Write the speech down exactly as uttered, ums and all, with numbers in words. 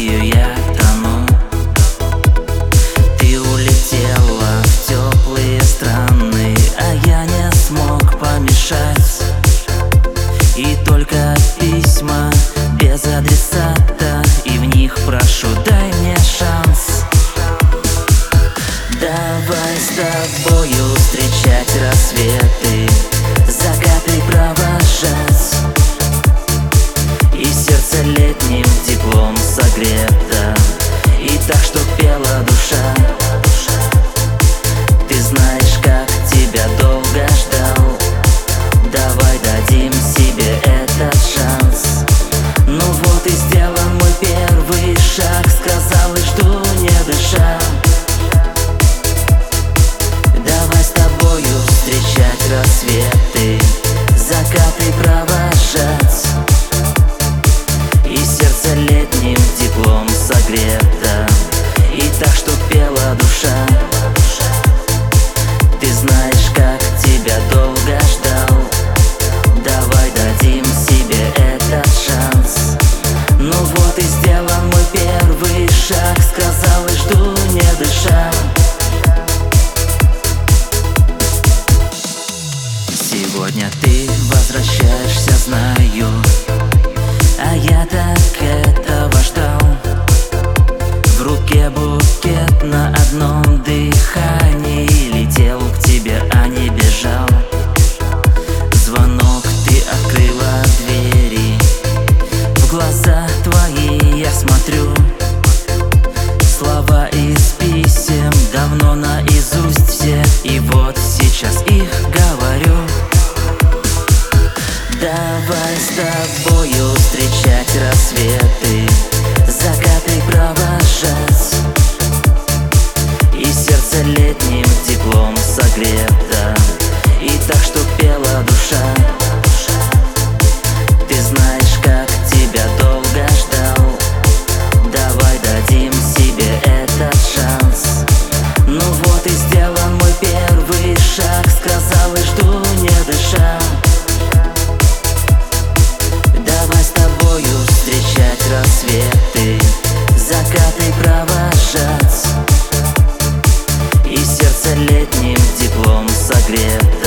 нее я тону. Ты улетела в теплые страны, а я не смог помешать. И только письма без адресата, и в них прошу, дай мне шанс. Давай с тобою встречать рассветы, закаты провожать, и сердце летним теплом согрето, и так, что пела душа. Ты знаешь, как тебя долго ждал, давай дадим себе этот шанс. Ну вот и сделан мой первый шаг, сказал и жду, не дыша. Давай с тобою встречать рассветы, закаты провожать, и сердце летним теплом согрето, и так, что пела душа. Ты знаешь, как тебя долго ждал, давай дадим себе этот шанс. Ну вот и сделан мой первый шаг, сказал и жду, не дыша. Сегодня ты возвращаешься, знаю, а я так этого ждал. В руке букет на одном дыхании, летел к тебе, а не бежал. Звонок, ты открыла двери, в глаза твои я смотрю. Слова из писем давно наизусть все, и вот сейчас их говорю. Давай с тобою встречать рассветы, закаты провожать, и сердце летним теплом согрето, и так, что пела душа. Ты знаешь, как тебя долго ждал, давай дадим себе этот шанс. Ну вот и сделан мой первый шаг, сказал и жду, не дыша. Давай с тобою встречать рассветы, закаты провожать, и сердце летним теплом согрето,